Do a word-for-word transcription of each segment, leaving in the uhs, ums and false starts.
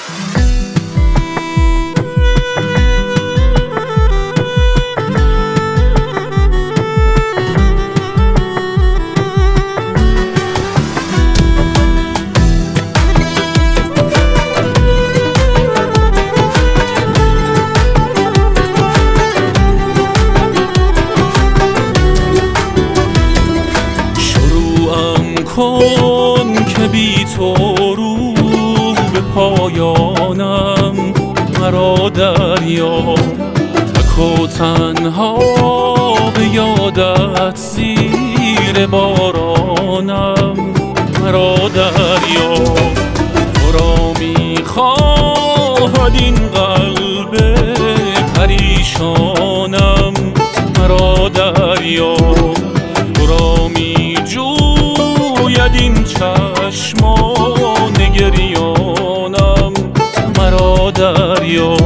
کن که بی تو رو به پایانم مرا دریا، تک و تنها به یادت زیر بارانم مرا دریا. تو را میخواهد این قلب پریشانم مرا دریا، تو را میجوید این چشمان گریانم مرا دریا.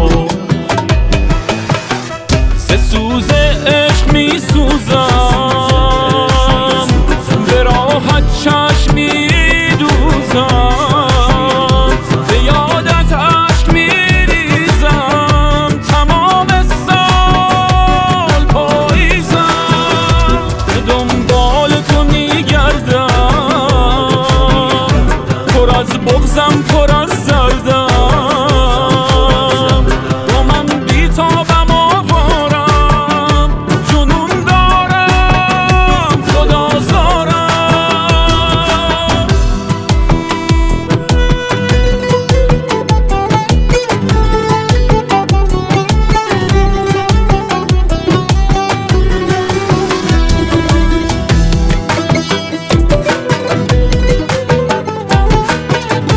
ز سوز عشق میسوزم، به راحت چشم میدوزم، به یادت اشک میریزم تمام سال پاییزم، به دنبال تو میگردم پر از بغضم پر از دردم،